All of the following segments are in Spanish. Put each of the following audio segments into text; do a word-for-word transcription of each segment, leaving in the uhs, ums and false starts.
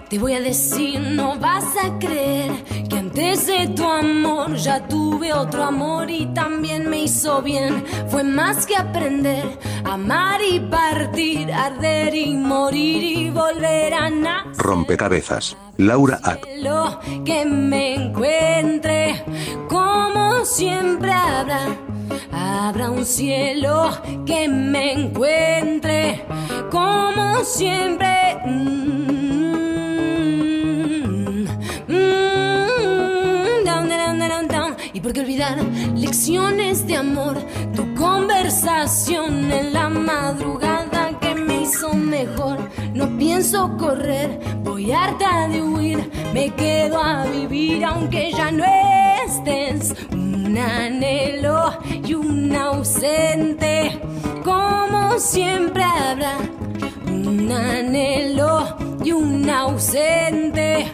Te voy a decir, no vas a creer que antes de tu amor ya tuve otro amor y también me hizo bien. Fue más que aprender a amar y partir, arder y morir y volver a nacer. Rompecabezas, Laura App. Que me encuentre como siempre habrá. Habrá un cielo que me encuentre como siempre. Mm, mm, down, down, down, down. Y por qué olvidar lecciones de amor, tu conversación en la madrugada que me hizo mejor. No pienso correr, voy harta de huir, me quedo a vivir aunque ya no estés. Un anhelo y un ausente, como siempre habrá. Un anhelo y un ausente,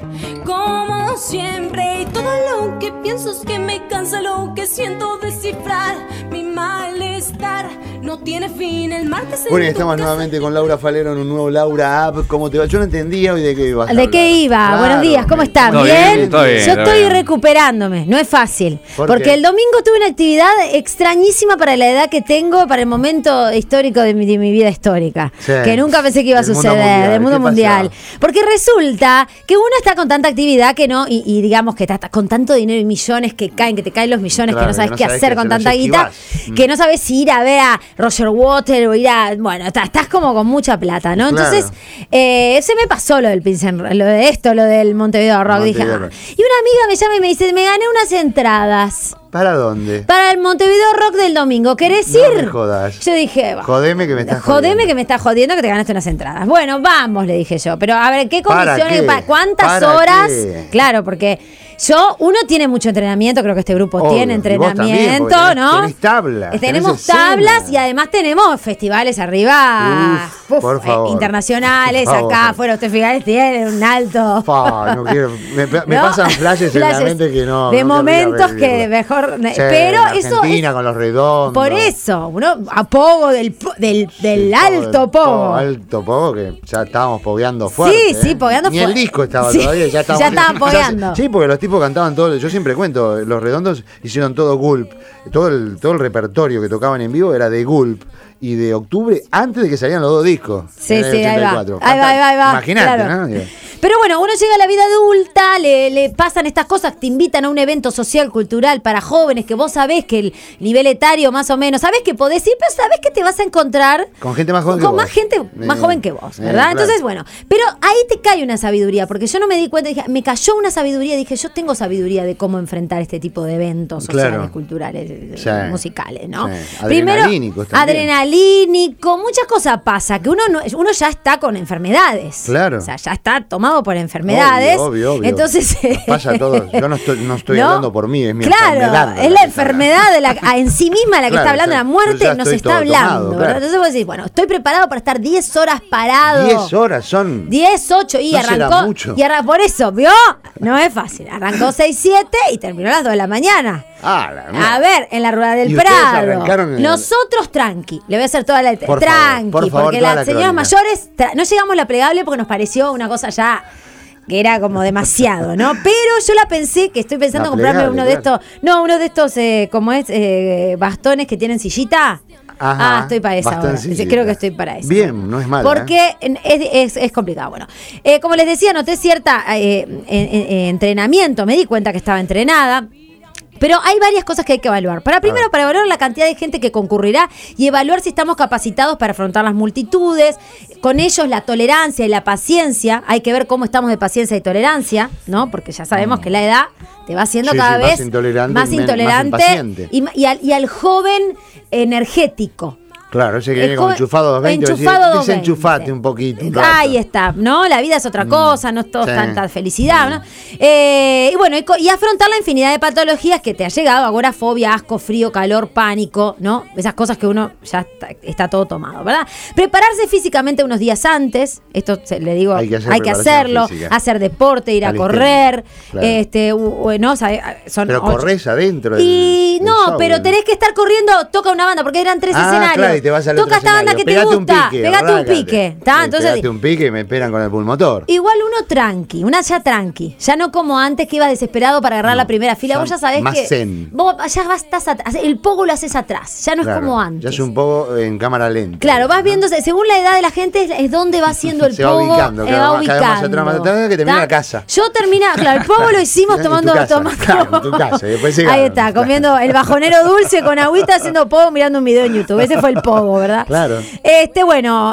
como siempre. Y todo lo que pienso es que me cansa, lo que siento descifrar. Mi malestar no tiene fin. El martes. Bueno, y estamos nuevamente con Laura Falero en un nuevo Laura App. ¿Cómo te va? Yo no entendía hoy de qué ibas a ¿De hablar. qué iba? Claro. Buenos días, ¿cómo están? ¿Todo ¿Bien? bien? Todo bien, Yo todo estoy bien. recuperándome, no es fácil. ¿Por Porque qué? el domingo tuve una actividad extrañísima para la edad que tengo, para el momento histórico de mi, de mi vida histórica. Sí. Que nunca pensé que iba a Del mundo suceder, mundial. del mundo ¿Qué mundial. Porque resulta que uno está con tanta actividad que no, y, y digamos que está con tanto dinero y millones que caen, que te caen los millones, Claro, que no sabes que no qué sabes hacer qué con hacer, tanta los guita, esquivás. Mm. que no sabes si ir a ver a Roger Water o ir a. Bueno, está- estás como con mucha plata, ¿no? Claro. Entonces, eh, se me pasó lo del Pilsen, lo de esto, lo del Montevideo Rock. Dije, Montevideo ah. Rock. Y una amiga me llama y me dice, me gané unas entradas ¿Para dónde? para el Montevideo Rock del domingo. ¿Querés No ir? me jodas. Yo dije, "Bah, Jodeme que me estás jodeme jodiendo. que me estás jodiendo que te ganaste unas entradas. Bueno, vamos, le dije yo. Pero a ver, ¿qué ¿Para condiciones? qué? pa- ¿Cuántas ¿Para horas? qué? Claro, porque yo, uno tiene mucho entrenamiento, creo que este grupo Obvio. tiene Y vos también, entrenamiento, porque tenés- ¿no? tenés tablas, Eh, Tenemos tenés escena. tablas y además tenemos festivales arriba, Uf, uf, por eh, favor. internacionales, Por favor. acá afuera ustedes festivales tienen un alto. Fa, no quiero, me, me ¿No? pasan flashes en la Flashes mente que no. de no momentos querría que vivirlo. mejor. Sí, pero en eso Argentina es- con los redondos. por eso, uno a pogo del, po- del, del Sí, alto todo el pogo. Alto pogo, que ya estábamos pogueando fuerte. Sí, sí, ¿eh? pogueando Ni el fuerte. disco estaba Sí, todavía, ya estábamos. ya estaban pogueando. Sí, porque los tipos cantaban todo. Yo siempre cuento, los redondos hicieron todo Gulp. Todo el, todo el repertorio que tocaban en vivo era de Gulp y de Octubre antes de que salieran los dos discos. Sí, en el sí, ahí va. ochenta y cuatro. Ahí va, ahí va, ahí va. Imagínate, Claro. ¿no? Pero bueno, uno llega a la vida adulta, le, le pasan estas cosas, te invitan a un evento social, cultural para jóvenes, que vos sabés que el nivel etario más o menos, sabés que podés ir, pero sabés que te vas a encontrar Con gente más joven con que más vos. gente más Eh, joven que vos, eh, ¿verdad? claro. Entonces, bueno, pero ahí te cae una sabiduría, porque yo no me di cuenta, dije, me cayó una sabiduría, dije, yo tengo sabiduría de cómo enfrentar este tipo de eventos sociales, Claro. culturales, eh, Sí. musicales, ¿no? Sí. Primero, Adrenalínicos también. adrenalínico, muchas cosas pasa, que uno no, uno ya está con enfermedades. Claro. O sea, ya está tomado por enfermedades. Obvio, obvio. Entonces, Nos pasa a todos. Yo no estoy, no estoy ¿no? hablando por mí, es mi claro, enfermedad. es la enfermedad de la, a- en sí misma la que Claro, está hablando, ya- la yo muerte ya nos estoy está todo hablando. tomado, ¿verdad? claro. Entonces vos decís, bueno, estoy preparado para estar diez horas parado. diez horas son. diez, ocho y No será arrancó. mucho. Y arrancó, por eso, ¿vio? No es fácil. Arrancó seis, siete y terminó a las dos de la mañana. Ah, la mierda. A ver, en la rueda del ¿Y ustedes Prado. arrancaron en el- Nosotros tranqui. Le voy a hacer toda la Por favor, tranqui. por favor, porque toda las la señoras crónica. mayores tra- no llegamos a la plegable porque nos pareció una cosa ya que era como demasiado, ¿no? Pero yo la pensé, que estoy pensando La en comprarme plegable, uno de claro. estos, no, uno de estos, eh, como es, eh, bastones que tienen sillita. Ajá, Ah, estoy para esa ahora. bastoncillita. Creo que estoy para eso. Bien, no es malo. Porque en- es, es- es complicado. Bueno, eh, como les decía, noté cierta eh, en- en- en- entrenamiento, me di cuenta que estaba entrenada. Pero hay varias cosas que hay que evaluar. Para primero, para evaluar la cantidad de gente que concurrirá y evaluar si estamos capacitados para afrontar las multitudes. Con ellos la tolerancia y la paciencia. Hay que ver cómo estamos de paciencia y tolerancia, ¿no? Porque ya sabemos que la edad te va haciendo Sí, cada sí, más vez intolerante más y men- más intolerante impaciente. y, ma- y al, y al joven energético. Claro, ese que El viene con joven- enchufado doscientos veinte. enchufado doscientos veinte. Desenchufate un poquito. un rato. Ahí está, ¿no? La vida es otra cosa, no es todo Sí. tanta felicidad, ¿no? Eh, y bueno, y, co- y afrontar la infinidad de patologías que te ha llegado, agorafobia, asco, frío, calor, pánico, ¿no? Esas cosas que uno ya está, está todo tomado, ¿verdad? Prepararse físicamente unos días antes, esto se- le digo, Hay hay que que, hacer preparación hacerlo, física. hacer deporte, ir a Calistenia, correr, claro. este, u- u- ¿no? Sabe- son Pero ocho- corres adentro. del- y del no, show, pero del- tenés que estar corriendo, toca una banda, porque eran tres Ah, escenarios. claro, y te vas al toca otro esta banda escenario. que te Pegate gusta, un pique, pegate un arráncate. pique. ¿Tá? Sí, Entonces, pegate un pique y me esperan con el pulmotor. igual uno tranqui, una ya tranqui. Ya no como antes que ibas desesperado para agarrar No, la primera fila. ya Vos ya sabés más que. zen. Vos ya vas, estás atrás. El pogo lo haces atrás. Ya no Claro, es como antes. Ya es un poco en cámara lenta. Claro, vas viendo, según la edad de la gente, es, es donde va haciendo el Se va pogo. ubicando, eh, claro, va cada vez más ubicando. atrás, más atrás, que termina ¿Tá? la casa. Yo termina, claro, el pogo lo hicimos En tomando, tu casa, tomando- claro, en tu casa, y después Ahí llegaron, está, claro. comiendo el bajonero dulce con agüita haciendo pogo mirando un video en YouTube. Ese fue el pogo, ¿verdad? Claro. Este, bueno,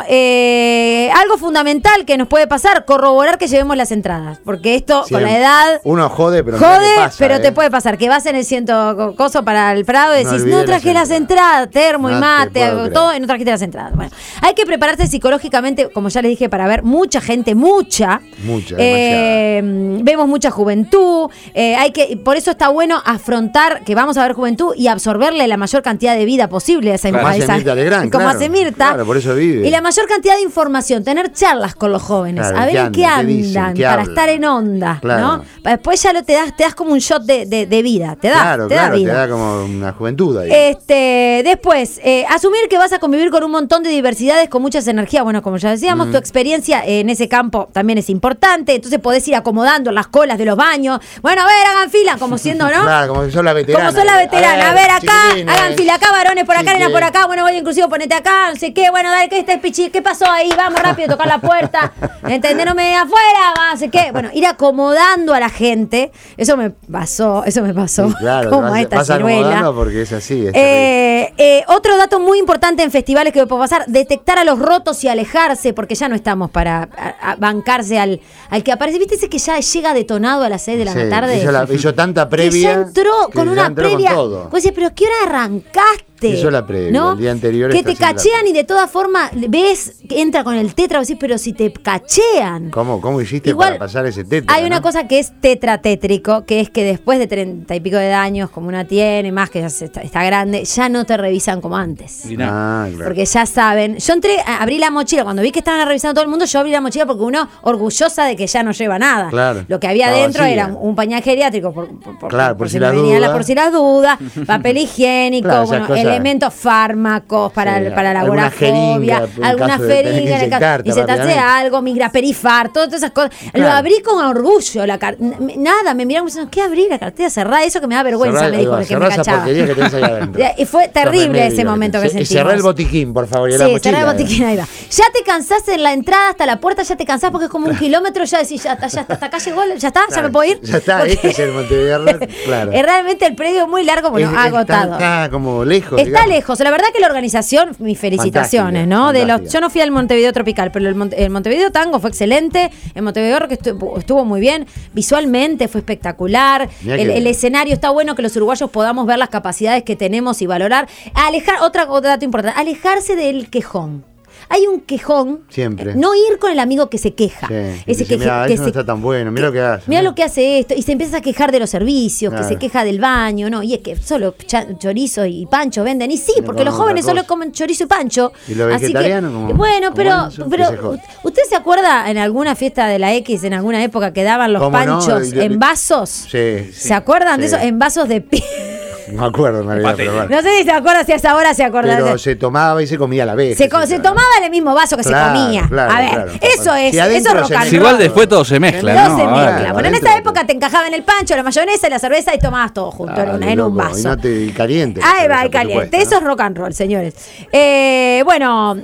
eh, algo fundamental que nos puede pasar, corroborar que llevemos las entradas. Porque esto, con Siempre. la edad. Uno jode, pero mirá Jode, qué pasa, pero ¿eh? te puede pasar que vas en el ciento co- coso para el Prado y No decís, olvidé no, traje las las entradas, termo y No te mate, puedo algo, creer. todo, y no trajiste las entradas. Bueno, hay que prepararse psicológicamente, como ya les dije, para ver mucha gente, mucha. Mucha, Eh, vemos mucha juventud. eh, hay que, por eso está bueno afrontar que vamos a ver juventud y absorberle la mayor cantidad de vida posible a esa Como a hace esa- Mirta Legrand, como claro. hace Mirta. Claro, por eso vive. Y la mayor cantidad de información, tener charlas con los jóvenes, Claro, a ver ¿qué en qué andan? ¿Qué dicen? andan, ¿Qué para hablan? estar en onda, Claro. ¿no? Después ya lo te das, te das como un shot de, de- de vida, te da, Claro, te claro, da vida. te da como una juventud ahí. Este, después, eh, asumir que vas a convivir con un montón de diversidades con muchas energías. Bueno, como ya decíamos, tu experiencia en ese campo también es importante. Entonces podés ir acomodando las colas de los baños. Bueno, a ver, hagan fila, como siendo, ¿no? Claro, como son la veterana. Como son la veterana, a ver acá, chiquilines, hagan fila acá, varones por acá, chique. nena por acá, bueno, voy inclusive ponete acá, no sé qué, bueno, dale, ¿qué este pichi? ¿Qué pasó ahí? Vamos rápido, tocar la puerta, ¿entendés? No me afuera, no sé qué. Bueno, ir acomodando a la gente, eso me pasó, eso me pasó. Sí, claro, como vas, a esta vas ciruela. acomodando porque es así. Es terrible. Eh, eh, otro dato muy importante en festivales que puede pasar, detectar a los rotos y alejarse, porque ya no estamos para a- a bancarse al, al que aparece. ¿Viste ese que ya llega detonado a las seis de la Sí, tarde? hizo, la- hizo tanta Que previa. ya entró que con ya una entró con previa. todo. Vos decís, pero ¿qué hora arrancaste? Hizo la previa, ¿no? el día anterior Que está te haciendo la cachean previa. y de todas formas ves que entra con el tetra, vos decís, pero si te cachean. ¿Cómo, ¿Cómo hiciste Igual, para pasar ese tetra? Hay una ¿no? cosa que es tetratétrico, que es que después de treinta y pico de años, como una tiene, más que ya se está, está grande, ya no te revisan como antes. Mirá. Ah, claro. Porque ya saben. Yo entré, a- abrí la mochila. Cuando vi que estaban revisando a todo el mundo, yo abrí la mochila porque uno orgullosa de que ya no lleva nada. Claro. Lo que había Estaba adentro vacía. era un, un pañal geriátrico por, por, por- Claro, por si me las venía la- dudas. por si las dudas, papel higiénico, Claro, esas bueno, cosas. elementos fármacos para, Sí, el- para la alguna agorafobia, jeringa, en alguna caso de tener que jeringa, en el caso- inyectarte inyectarse rápidamente. algo, migraperifar, todas esas cosas. Lo Claro. abrí con orgullo. La car- n- nada, me miraron diciendo, ¿qué abrí la cartera cerrada? Eso que me da vergüenza, Cerrá- me dijo ahí va, el que me cerrá esa cachaba. porquería que tenés ahí adentro. Y fue terrible remedio ese que momento que tenés. Y sentimos. cerrá el botiquín, por favor, y la Sí, mochila. cerrá el botiquín, ahí va. Ya te cansaste en la entrada hasta la puerta, ya te cansás porque es como un kilómetro, ya decís, ya está, ya está, hasta acá llegó, ya está, ya Claro, me puedo ir. ya está, Porque este es el Montevideo Rock, claro. Es realmente el predio muy largo, bueno, Es- está- agotado. Está, como lejos. Está digamos. lejos. La verdad que la organización, mis felicitaciones, Fantástica, ¿no? De los, fantástica. yo no fui al Montevideo Tropical, pero el, Monte- el Montevideo Tango fue excelente. El Montevideo Rock estuvo, estuvo muy bien. Visualmente fue espectacular. Mirá El, que el bien. escenario está bueno que los uruguayos podamos ver las capacidades que tenemos y valorar. Alejar, otra, otro dato importante, alejarse del quejón. Hay un quejón. Siempre. eh, No ir con el amigo que se queja. Sí, Ese dice, que, mirá, que eso no está tan bueno, mirá lo que hace. Mira ¿no? lo que hace esto. Y se empieza a quejar de los servicios, que Claro. se queja del baño, ¿no? Y es que solo cha- chorizo y pancho venden. Y sí, No porque los comen jóvenes otra solo cosa. comen chorizo y pancho. ¿Y lo Así que, vegetariano como- bueno, como pero, eso? pero Que se joda. ¿usted se acuerda en alguna fiesta de la X, en alguna época, que daban los ¿Cómo no? panchos Y- y- en vasos? Sí, sí. ¿Se acuerdan de Sí. eso? En vasos de piel. No me acuerdo, en realidad, Pate. pero bueno. No sé si se acuerda, si hasta ahora se acuerda. Pero se tomaba y se comía a la vez. Se, co- sí, se claro. tomaba en el mismo vaso que Claro, se comía. claro, a ver, claro. eso es, Si eso adentro es rock se and mezcla. Si igual roll. después todo se mezcla, No ¿no? se A ver. mezcla. Claro, Bueno, en adentro esa de época todo. te encajaban el pancho, la mayonesa y la cerveza y tomabas todo junto en, Ah, una- de en un loco. Y vaso. no te y caliente. Ahí va, por y caliente. supuesto, Eso ¿no? es rock and roll, señores. Eh, bueno,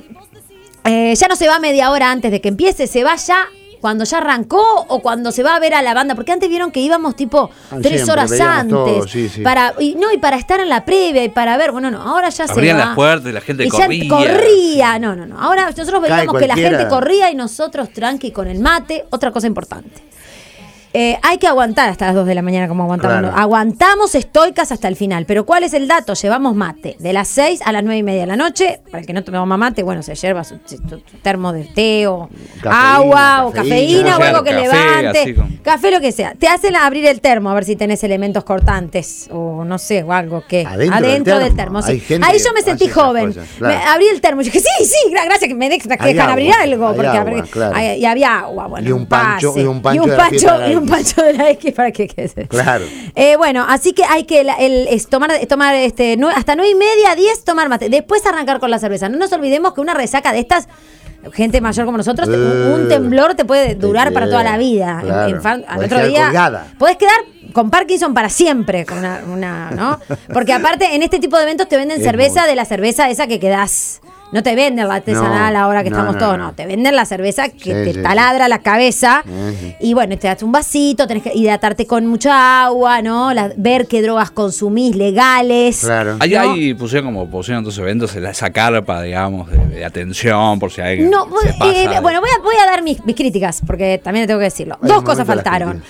eh, ya no se va media hora antes de que empiece, se va ya cuando ya arrancó o cuando se va a ver a la banda, porque antes vieron que íbamos tipo Ah, tres siempre, horas veíamos antes todo, sí, sí. para y no y para estar en la previa y para ver, bueno, no, ahora ya se Abrían va. las puertas y la gente Y ya corría. corría, no, no, no. Ahora nosotros Cae veíamos que la cualquiera. gente corría y nosotros tranqui con el mate. Otra cosa importante. Eh, hay que aguantar hasta las dos de la mañana como aguantamos. Claro. Aguantamos estoicas hasta el final. Pero ¿cuál es el dato? Llevamos mate de las seis a las nueve y media de la noche. Para el que no tomamos mate, bueno, se yerba su, su- su termo de té o Cafeína, agua o cafeína. cafeína o Claro, algo que café, levante. así como- Café, lo que sea. Te hacen abrir el termo a ver si tenés elementos cortantes o no sé, o algo que. Adentro del del termo. termo. sí. Hay gente Ahí que yo me sentí hace esas joven. cosas, claro. Me- abrí el termo y dije, sí, sí, gra- gracias que me de- que Hay dejan abrir agua, algo. hay Porque, agua, porque- claro. hay- y había agua, bueno. Y un pancho- pase. y un pancho Y un de la pancho, fiesta de la y X. un pancho de la X para que quede. Claro. Eh, bueno, así que hay que la- el, es tomar, tomar este, nue- hasta nueve y media, diez, tomar mate. Después arrancar con la cerveza. No nos olvidemos que una resaca de estas, gente mayor como nosotros, te- un, un temblor te puede durar te para queda, toda la vida. claro. En- en fan- al Podés otro quedar día colgada. podés quedar con Parkinson para siempre. Con una, una- ¿no? Porque aparte, en este tipo de eventos te venden Es cerveza muy- de la cerveza esa que quedás. No te venden la artesanal No, ahora que no, estamos no, todos, no. no. Te venden la cerveza que Sí, te sí, taladra la cabeza. Sí, sí. Y bueno, te das un vasito, tenés que hidratarte con mucha agua, ¿no? La- ver qué drogas consumís legales. Claro. Ahí, No. ahí pusieron como pusieron en otros eventos esa carpa, digamos, de, de atención, por si alguien No, se pasa. eh, de- bueno, voy a, voy a dar mis, mis críticas, porque también tengo que decirlo. Hay Dos un cosas momento a las faltaron.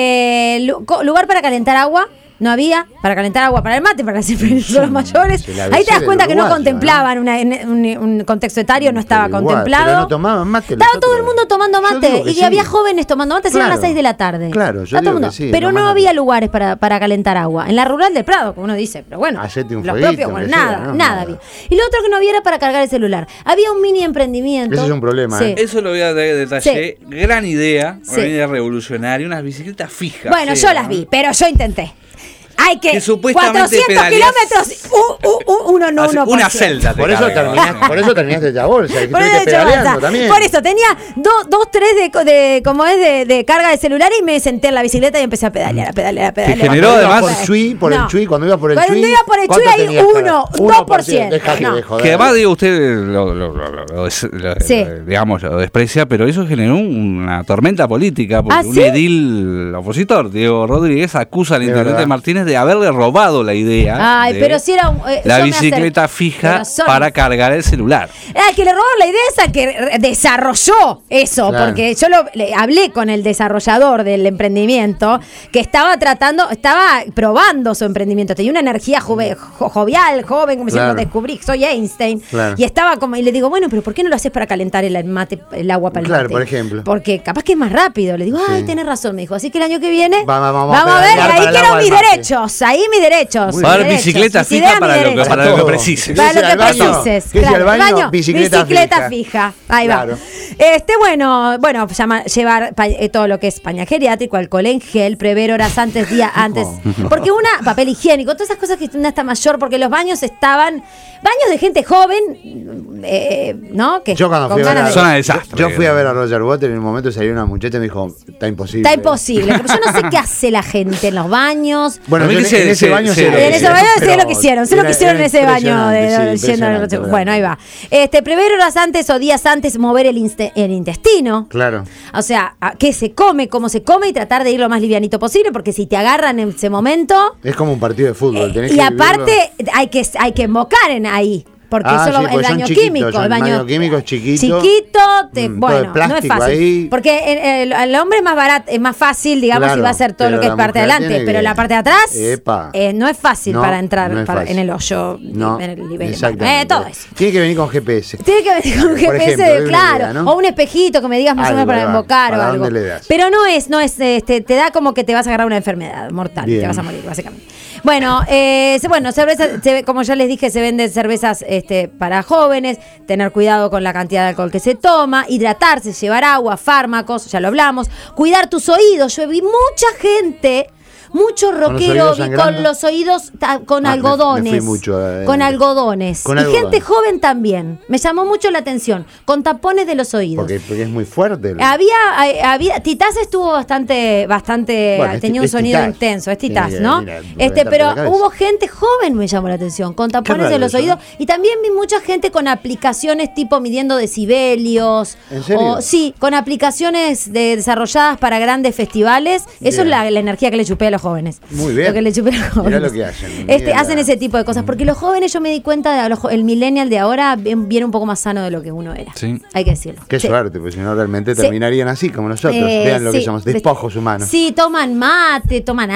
Eh, lu- co- lugar para calentar agua. No había para calentar agua para el mate, para las personas mayores. el A Ahí B C te das del cuenta que no uruguayo, contemplaban una- en- un, un contexto etario, no estaba Pero igual, contemplado. pero no tomaban mate Estaba los todo el otros. mundo tomando Yo mate digo que y sí. había jóvenes tomando mate, eran Claro. las seis de la tarde. Claro, yo Está todo digo el mundo- que sí, pero no no más había nada. lugares para, para calentar agua. En la rural del Prado, como uno dice, pero bueno. Hacete un los fueguito, propios, bueno, aunque sea, nada, ¿no? nada Nada. había. Y lo otro que no había era para cargar el celular. Había un mini emprendimiento. Ese es un problema, Sí. ¿eh? Eso lo voy a traer de detalle. Gran idea, Sí. una idea revolucionaria, unas bicicletas fijas. Bueno, sí, yo ¿no? las vi, pero yo intenté. Hay que, Que supuestamente cuatrocientos pedaleás- kilómetros, u- u- u- uno no Hace uno por una ciento. celda. te Por eso, carga, terminaste, ¿no? por eso terminaste ya bolsa. Y Por eso, estuviste pedaleando bolsa. también. Por eso, tenía dos, dos tres de, co- de como es de, de carga de celular y me senté en la bicicleta y empecé a pedalear, a pedalear, a pedalear. generó Cuando ibas además- por Chuy, por No. el Chuy, cuando ibas por el Cuando Chuy. iba por el ¿cuánto Chuy hay tenías para- uno, uno dos por ciento. Dejate No. de joder. Que además, digo, usted lo, lo- lo- lo- lo des- lo- Sí. lo- digamos, lo desprecia, pero eso generó una tormenta política, porque ¿Ah, un sí? edil opositor, Diego Rodríguez, acusa al De intendente verdad. Martínez de haberle robado la idea Ay, de pero si era un, eh, la yo me bicicleta acerqué. fija Pero son- para cargar el celular. Al que le robaron la idea es al que re- desarrolló eso, Claro. porque yo lo, le hablé con el desarrollador del emprendimiento que estaba tratando, estaba probando su emprendimiento, tenía una energía jove- jo- jovial, joven, como Claro. diciendo, descubrí, soy Einstein, Claro. y estaba como, y le digo, bueno, pero ¿por qué no lo haces para calentar el mate, el agua para el Claro, mate? por ejemplo. Porque capaz que es más rápido. Le digo, ay, Sí. tenés razón, me dijo, así que el año que viene Vamos, vamos, vamos a ver, pedalear ahí para el quiero agua mis al mate. derechos, ahí mis derechos. Muy Va a haber mis derechos, bicicleta mis fija ideas, para mis lo que- derechos. para lo que Todo. precise. Para lo ¿Qué que dice al baño? precises. ¿Qué dice claro. al baño? Bicicleta, Bicicleta fija. fija. Ahí Claro. va. Este, bueno, bueno, llama- llevar pa- eh, todo lo que es pañal geriátrico, alcohol en gel, prever horas antes, día antes. Porque una, papel higiénico, todas esas cosas que una está mayor, porque los baños estaban, baños de gente joven, eh, ¿no? Que Yo cuando con fui a ver ganas a, de- Zona de desastre. yo fui a ver a Roger Water y en un momento salió una muchacha y me dijo, está imposible. Está imposible. Pero yo no sé qué hace la gente en los baños. Bueno, Para yo mí en, que en se- ese se- baño se- sé lo que En ese hicieron, baño sé pero lo que hicieron, sé lo que era- hicieron en era ese baño. De, impresionante, sí, yendo al- impresionante, bueno, ahí va. Este, prever horas antes o días antes mover el, inste- el intestino. Claro. O sea, a- qué se come, cómo se come y tratar de ir lo más livianito posible, porque si te agarran en ese momento. Es como un partido de fútbol. eh, tenés y que aparte hay que, hay que embocar en ahí. Porque Ah, solo sí, el porque son baño chiquitos, químico, son el baño, baño químico es chiquito. Chiquito, te- Mm, todo de bueno, no es plástico fácil. ahí. Porque el, el- el hombre es más barato, es más fácil, digamos, Claro, si va a hacer todo pero lo que es la parte de mujer adelante, tiene pero que- la parte de atrás Epa. eh, no es fácil No, para entrar no es para- fácil. en el hoyo, No, en el nivel. exactamente. Eh, todo eso. Tiene que venir con G P S. Tiene que venir con un Por G P S, ejemplo, de una claro, idea, ¿no? o un espejito que me digas más o Algo, menos para ahí va. invocar o ¿Para algo. dónde le das? Pero no es, no es, este, te da como que te vas a agarrar una enfermedad mortal, Bien. te vas a morir, básicamente. Bueno, eh, se- bueno, cerveza, se- como ya les dije, se venden cervezas este, para jóvenes, tener cuidado con la cantidad de alcohol que se toma, hidratarse, llevar agua, fármacos, ya lo hablamos, cuidar tus oídos. Yo vi mucha gente, mucho los rockero oídos vi sangrando? con los oídos ta- con Ah, me- me fui algodones, mucho, eh, con algodones. con y algodones. gente joven también. Me llamó mucho la atención, con tapones de los oídos. Porque, porque es muy fuerte. el- Había, eh, había, Titás estuvo bastante, bastante, Bueno, es tenía ti- un es sonido Titás. intenso, es Tiene Titás, que ¿no? venir a Este, reventarte pero la cabeza. hubo gente joven, me llamó la atención, con tapones raro de los eso, oídos, ¿no? y también vi mucha gente con aplicaciones tipo midiendo decibelios. ¿En serio? O, sí, con aplicaciones de- desarrolladas para grandes festivales. Eso Bien. es la, la energía que le chupé a los jóvenes. Muy bien. Lo que le chupé a los jóvenes. lo que hacen, Este, mira. hacen ese tipo de cosas, porque los jóvenes, yo me di cuenta, de los jo- el millennial de ahora viene viene un poco más sano de lo que uno era. Sí. Hay que decirlo. Qué Sí. suerte, porque si no realmente Sí. terminarían así como nosotros. Eh, Vean lo que sí. llamamos despojos humanos. Sí, toman mate, toman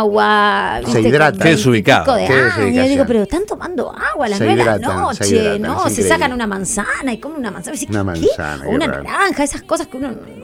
agua. Se hidratan. Qué desubicado. veintipico de Qué años. desubicación. Y yo digo, pero están tomando agua a las Se nueve de la hidratan, noche. se hidratan, no, es se increíble. sacan una manzana y comen una manzana. Y dice, Una ¿qué? manzana, O qué una raro. naranja, esas cosas que uno no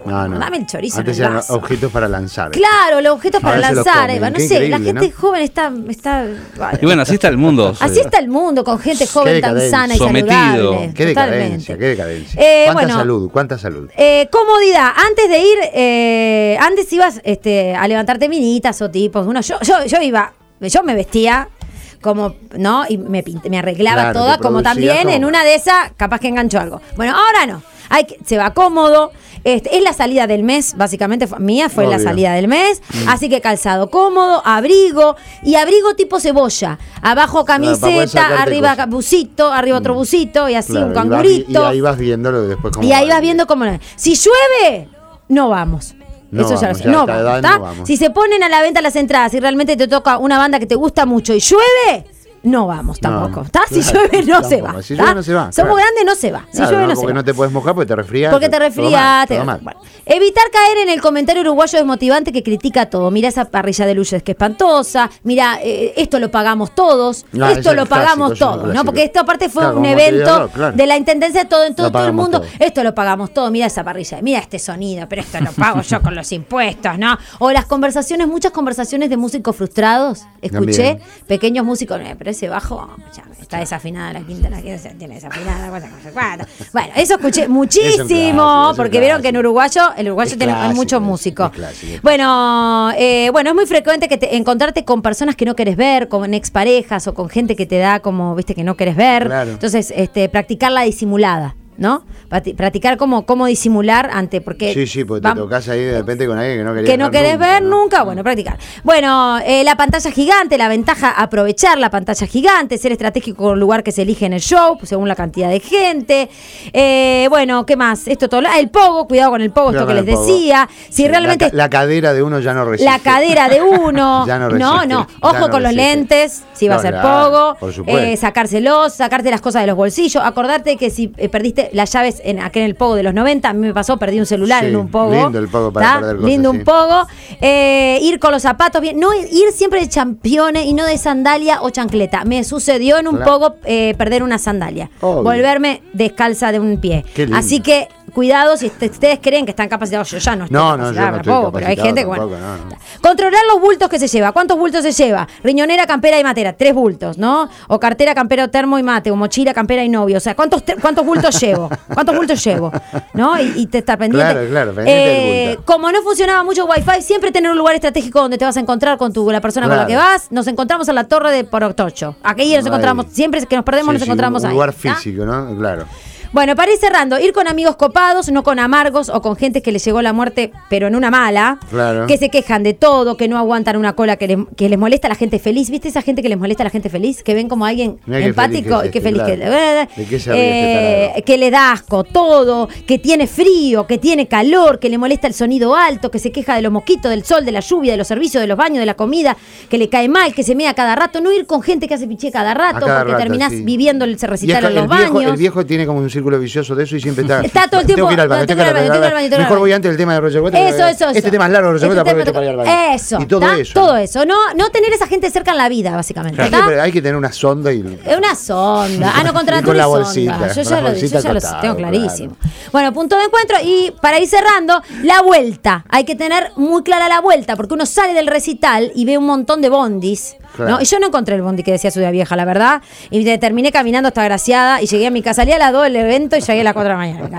No, no. Dame el chorizo Antes en el eran vaso. objetos para lanzar. Claro, los objetos para Ahora se los lanzar. comen, Eva, no qué sé, la increíble, gente ¿no? joven está... está Y bueno, así está el mundo. así está el mundo, con gente Qué joven tan decadencia. sana y Sometido. saludable. Qué Totalmente. decadencia, qué decadencia. Eh, ¿Cuánta bueno, salud? ¿Cuánta salud? Eh, comodidad. Antes de ir, eh, antes ibas este, a levantarte minitas o tipos. Uno, yo, yo, yo iba, yo me vestía como, ¿no? Y me, pint- me arreglaba Claro, toda, te como producías también en como- una de esas, capaz que enganchó algo. Bueno, ahora no. Hay que, se va cómodo. Este, es la salida del mes, básicamente fue- mía fue la Obvio. salida del mes. Así que calzado cómodo, abrigo y abrigo tipo cebolla. Abajo para poder camiseta, sacarte arriba cosas. busito, arriba otro busito y así Claro, un y vas vi- cangurito. Y, ahí vas viéndolo después cómo Y ahí va. vas viendo cómo. Si llueve, no vamos. No Eso ya vamos, lo sé. ya No esta vamos, edad ¿está? no vamos. Si se ponen a la venta las entradas y realmente te toca una banda que te gusta mucho y llueve, no vamos tampoco. No, ¿Está? Si claro, llueve, no se tampoco. va. Si ¿está? llueve, no se va, Somos claro. grandes, no se va. Si Claro, llueve, no, no se porque va. no te puedes mojar porque te resfrías. Porque te todo mal, resfrías. te- todo mal. bueno. Evitar caer en el comentario uruguayo desmotivante que critica todo. Mira esa parrilla de luces que espantosa. Mira, eh, esto lo pagamos todos. No, ese esto es lo el pagamos clásico, ese es el todos, ¿no? clásico. Porque esto aparte fue Claro, un como evento Montevideo Rock, claro. de la intendencia de todo en todo, Lo todo el pagamos mundo. todo. Esto lo pagamos todo. Mira esa parrilla. Mira este sonido, pero esto lo pago yo con los impuestos, ¿no? O las conversaciones, muchas conversaciones de músicos frustrados. Escuché, También. pequeños músicos, eh, pero ese bajo ya, está desafinada la quinta, la quinta tiene desafinada, cuatro, cuatro, cuatro. Bueno, eso escuché muchísimo, Es un clásico, es un porque vieron que en clásico. uruguayo, el uruguayo Es tiene hay clásico, muchos es- músicos. es clásico, es Bueno, eh, bueno, es muy frecuente que te- encontrarte con personas que no querés ver, con exparejas o con gente que te da como, viste, que no querés ver. Claro. Entonces, este, practicar la disimulada, ¿no? Practi- Practicar cómo, cómo disimular ante, porque Sí, sí, porque te vam- tocas ahí de repente con alguien que no querías que no querés ver nunca, bueno, practicar. Bueno, eh, la pantalla gigante, la ventaja, aprovechar la pantalla gigante, ser estratégico con el lugar que se elige en el show, según la cantidad de gente. Eh, bueno, ¿qué más? Esto todo, ah, el pogo, cuidado con el pogo, Cuidado esto que con les el pogo. decía. Si Sí, realmente... La, ca- la cadera de uno ya no resiste. La cadera de uno. Ya no no, resiste, no. ya Ojo no con los resiste. lentes, si va No, a ser claro, pogo. por supuesto. Eh, sacárselos, sacarte las cosas de los bolsillos. Acordarte que si eh, perdiste las llaves en aquel en el pogo de los noventa, a mí me pasó, perdí un celular Sí, en un pogo. lindo el pogo para ¿tá? perder cosas, Lindo sí. un pogo. Eh, ir con los zapatos bien. No ir siempre de championes y no de sandalia o chancleta. Me sucedió en un Claro. pogo eh, perder una sandalia. Obvio. Volverme descalza de un pie. Qué lindo. Así que cuidado si est- ustedes creen que están capacitados. Yo ya no estoy No, no, yo capacitada no para estoy pogo, pero hay capacitado gente que bueno. tampoco, no, no. Controlar los bultos que se lleva. ¿Cuántos bultos se lleva? Riñonera, campera y matera. Tres bultos, ¿no? O cartera, campera, termo y mate. O mochila, campera y novio. O sea, ¿cuántos, te- cuántos bultos llevo? ¿Cuántos bultos llevo? ¿No? Y, y te está pendiente. Claro, claro, pendiente del bulto. Como no funcionaba mucho Wi-Fi, siempre tener un lugar estratégico donde te vas a encontrar con tu, la persona con la Claro. que vas. Nos encontramos en la torre de Porotocho. Aquí nos Ahí. encontramos. Siempre que nos perdemos, Sí, nos sí, encontramos un, ahí. un lugar ¿tá? físico, ¿no? Claro. Bueno, para ir cerrando, ir con amigos copados, no con amargos o con gente que les llegó la muerte, pero en una mala, Claro. que se quejan de todo, que no aguantan una cola que les, que les molesta a la gente feliz. ¿Viste esa gente que les molesta a la gente feliz? Que ven como alguien Mirá qué empático feliz y qué que es feliz este, que claro. ¿De qué se ríe este eh, tarado? que le da asco todo, que tiene frío, que tiene calor, que le molesta el sonido alto, que se queja de los mosquitos, del sol, de la lluvia, de los servicios, de los baños, de la comida, que le cae mal, que se mea cada rato. No ir con gente que hace piché cada rato, A cada porque rato, terminás sí. viviendo el Y recital es en que los el viejo, baños. el viejo tiene como un círculo vicioso de eso y siempre está. Está todo el tiempo, Tengo que ir al baño, no, tengo que ir al baño. tengo que ir al baño, tengo que ir al Mejor baño. voy antes del tema de Roger Waters. Eso, eso, Este eso. tema es largo, Roger Este Waters, tema aprovecho para ir al baño. Eso. Y todo ¿tá? eso. Todo eso. No, no tener esa gente cerca en la vida, básicamente. Hay que, ¿tá? pero hay que tener una sonda y. Es una sonda. Ah, no, contra Y la con la sonda. bolsita, Yo con ya la lo, yo bolsita ya lo acostado, tengo clarísimo. claro. Bueno, punto de encuentro. Y para ir cerrando, la vuelta. Hay que tener muy clara la vuelta, porque uno sale del recital y ve un montón de bondis. Claro. ¿no? Y yo no encontré el bondi que decía Ciudad Vieja, la verdad. Y te- terminé caminando hasta Graciada y llegué a mi casa. Salí a las dos del evento y llegué a las cuatro de la mañana.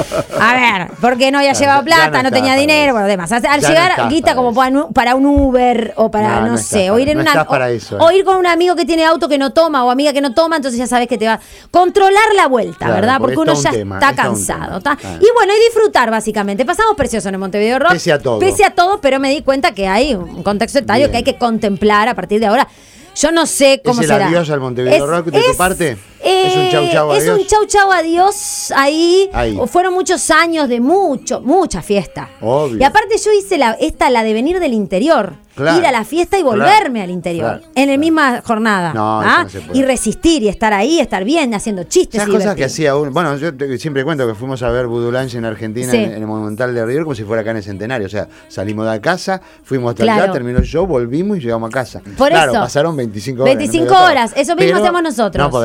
A ver, porque no había Ya, llevado ya plata, no no, estás tenía para dinero, eso. bueno, demás. Al al Ya no llegar, estás guita para como eso. para un, para un Uber o para, No, no, no sé, estás o ir para- en no una. estás para o- eso, o eh. ir con un amigo que tiene auto que no toma o amiga que no toma, entonces ya sabes que te va. Controlar la vuelta, Claro, ¿verdad? porque Porque es uno todo ya un tema, está es todo un cansado. tema. ¿tá? Ah. Y bueno, y disfrutar, básicamente. Pasamos precioso en el Montevideo Rock. Pese a todo. Pese a todo, pero me di cuenta que hay un contexto etario Bien. que hay que contemplar a partir de ahora. Yo no sé cómo ¿Es el será. adiós al Montevideo Rock de tu parte? ¿Es un chau chau Es adiós? un chau chau adiós ahí. Ahí. Fueron muchos años de mucho, mucha fiesta. Obvio. Y aparte yo hice la, esta, la de venir del interior. Claro. Ir a la fiesta y Claro. volverme al interior. Claro. En la misma jornada. No, eso ¿ah? no se puede. Y resistir y estar ahí, estar bien, haciendo chistes. Esas y cosas que divertirme. hacía uno. Bueno, yo te- siempre cuento que fuimos a ver Voodoo Lounge en Argentina, Sí. en, en el Monumental de River, como si fuera acá en el Centenario. O sea, salimos de casa, fuimos hasta Claro. allá, terminó el show, volvimos y llegamos a casa. Por claro, eso. pasaron veinticinco horas. veinticinco no me lo horas, eso mismo Pero hacemos nosotros. No podemos hacer eso.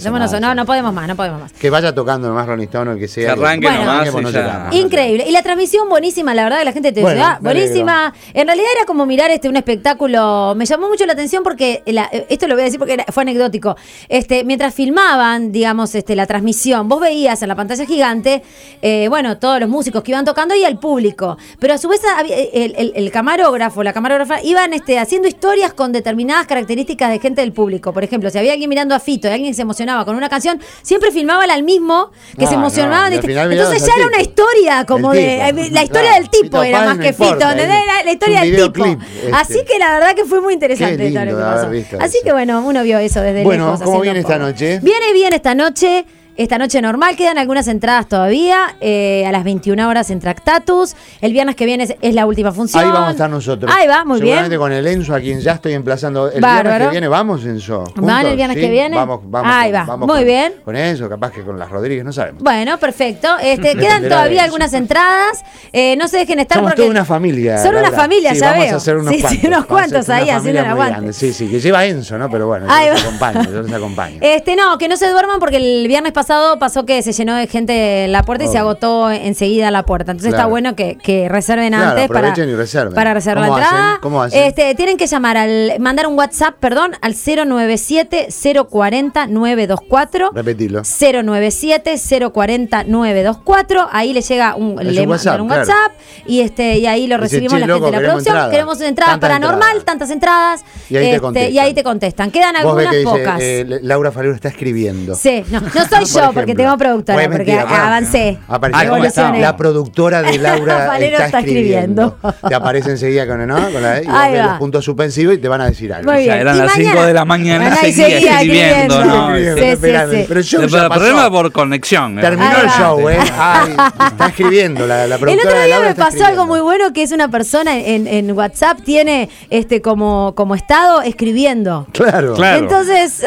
hacer démonos- más. no, no podemos más, no podemos más. Que vaya tocando nomás Rolling Stone o el que sea. Que arranque Bueno. nomás Arranquemos, y no ya. lloramos. Increíble. Y la transmisión buenísima, la verdad que la gente te dice, Bueno, ah, me buenísima. En realidad era como mirar este un espectáculo. Me llamó mucho la atención porque la- esto lo voy a decir porque era- fue anecdótico. Este, mientras filmaban, digamos, este, la transmisión, vos veías en la pantalla gigante, eh, bueno, todos los músicos que iban tocando y al público. Pero a su vez había- el, el- el camarógrafo, la camarógrafa, iban este, haciendo historias con determinadas características de gente del público. Por ejemplo, si había alguien mirando a Fito y alguien que se emocionaba con una canción, siempre filmaban al mismo que Ah, se emocionaba. no, y al de- final mirabas Entonces al ya era tipo. una historia como El de. tipo. eh, La historia Claro, del tipo Fito era Páez más no que importa, Fito. ¿entendés? es- Era la es historia un del tipo. videoclip, este. Así que la verdad que fue muy interesante Qué lindo todo lo que de haber pasó. visto Así eso. que bueno, uno vio eso desde Bueno, lejos. ¿cómo haciendo viene esta poco. noche? Viene bien esta noche. Esta noche normal, quedan algunas entradas todavía. eh, a las veintiuna horas en Tractatus. El viernes que viene es, es la última función. Ahí vamos a estar nosotros. Ahí va, muy Seguramente bien. con el Enzo, a quien ya estoy emplazando. El Bárbaro. viernes que viene, vamos, Enzo. ¿Van el ¿Juntos? viernes ¿Sí? que viene? Vamos, vamos. Ahí con- va, vamos muy con- bien. Con Enzo, capaz que con las Rodríguez, no sabemos. Bueno, perfecto. Este, quedan Dependerá de todavía eso. algunas entradas. Eh, no se dejen estar Somos porque. toda una familia. Son una Laura. familia, Sí, ya vamos veo. a hacer unos Sí, sí, cuantos. unos Vamos a cuantos hacer ahí una haciendo familia un muy aguante. grande. Sí, sí, que lleva Enzo, ¿no? Pero bueno, yo Ahí los va. acompaño, yo los acompaño. Este, no, que no se duerman porque el viernes pasado pasó que se llenó de gente en la puerta y se Obvio. agotó enseguida la puerta. Entonces Claro. está bueno que, que reserven Claro, antes para, aprovechen y reserven. para reservar la ¿Cómo entrada. hacen? ¿Cómo hacen? Este, tienen que llamar al, mandar un WhatsApp, perdón, al cero nueve siete, cero cuatro cero, nueve dos cuatro. Repetilo. cero nueve siete, cero cuatro cero, nueve dos cuatro. Ahí le llega un, Es le un WhatsApp, mandan un claro. WhatsApp y este y ahí lo Dicen, recibimos "Che, la loco, gente de la queremos producción. entrada. Queremos entrada Tanta paranormal, entrada". tantas entradas. Y ahí te este, contestan. y ahí te contestan. Quedan Vos ves algunas que dice, pocas. eh, Laura Falero está escribiendo. Sí, no, no soy Por yo porque ejemplo. tengo productora, Pues porque mentira, bueno, avancé. Apareció Ah, ¿cómo está? la, la productora de Laura Falero está, está escribiendo. escribiendo. Te aparece enseguida con, ¿no? con la, y vos Ahí ves va. los puntos suspensivos y te van a decir algo. Muy O sea, bien. eran Y las mañana- cinco de la mañana Mañana y seguía escribiendo, escribiendo. ¿no? Escribiendo, Sí, sí, esperando. sí. Pero el show El ya pasó. problema por conexión. ¿eh? Terminó Ahí el va. show, ¿eh? Ay, está escribiendo la, la El productora otro de día Laura me está pasó algo escribiendo. muy bueno, que es una persona en, en WhatsApp tiene este como, como estado escribiendo. Claro. Claro. Entonces,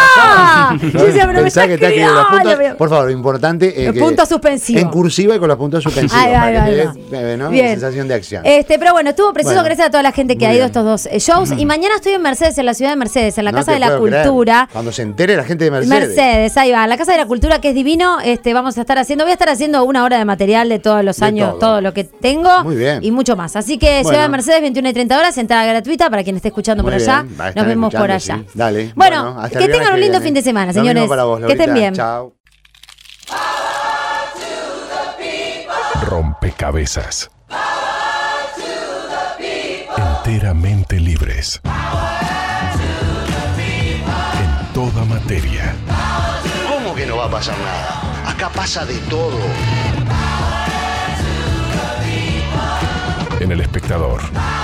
¡ah! Yo decía, pero me Pensá está que está aquí escribiendo. los puntos- Pero- por favor, importante. eh, Los que- puntos suspensivos. En cursiva y con los puntos suspensivos. Ahí va, para ahí que va, te ahí dé, va. eh, ¿no? Bien. sensación de acción. Este, pero bueno, estuvo precioso, Bueno, gracias a toda la gente que muy ha ido a bien. estos dos eh, shows. Y mañana estoy en Mercedes, en la ciudad de Mercedes, en la No Casa te de la puedo creer. Cultura. Cuando se entere la gente de Mercedes. Mercedes, ahí va, la Casa de la Cultura, que es divino. Este, vamos a estar haciendo, voy a estar haciendo una hora de material de todos los De años, todo. todo. lo que tengo Muy bien. y mucho más. Así que Bueno. Ciudad de Mercedes, veintiuna y treinta horas, entrada gratuita para quien esté escuchando Muy por allá. bien, va a estar Nos vemos por allá. escuchando, sí. Dale. Bueno, hasta que el viernes tengan un lindo viene. fin de semana, Lo mismo señores. para vos, que estén Laurita. bien. Chao. Rompecabezas. Enteramente libres. En toda materia. ¿Cómo que no va a pasar nada? Acá pasa de todo. En El Espectador.